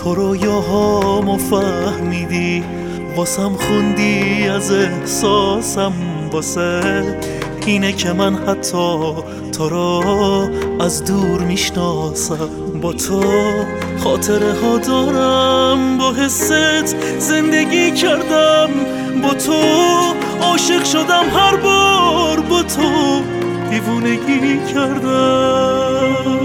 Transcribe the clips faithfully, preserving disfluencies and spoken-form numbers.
تو رویاهامو فهمیدی، واسم خوندی از احساسم، واسه اینه که من حتی تو رو از دور میشناسم. با تو خاطره ها دارم، با حست زندگی کردم، با تو عاشق شدم، هر بار با تو دیوونگی کردم.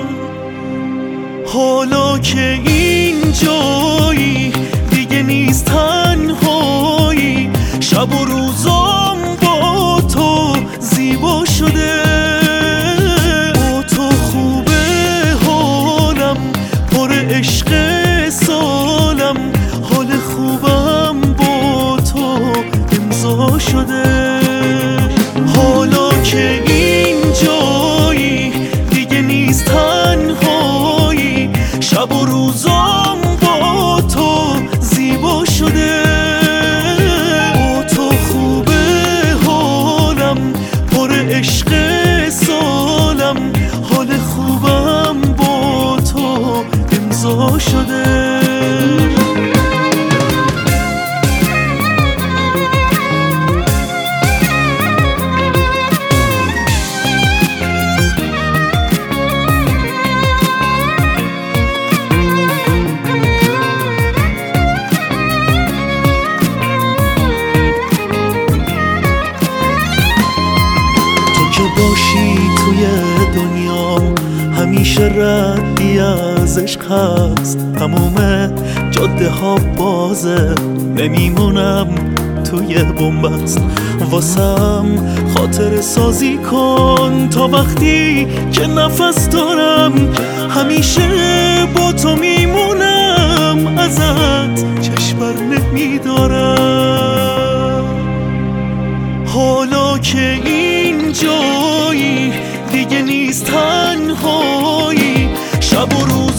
حالا که اینجایی دیگه نیست تنهایی، شب و روزام با تو زیبا شده، با تو خوبه حالم، پر عشق سالم، حال خوبم با تو امضا شده. حالا که اینجایی دیگه نیست تنهایی، شب و روزام با تو زیبا شده، با تو خوبه حالم، پر عشق سالم، حال خوبم با تو امضا شده. باشی توی دنیا همیشه ردی از عشق هست، تموم جاده ها بازه، نمیمونم توی بنبست. واسم خاطر سازی کن تا وقتی که نفس دارم، همیشه با تو میمونم، ازت چشم بر نمیدارم. حالا که اینجایی دیگه نیست تنهایی، شب و روز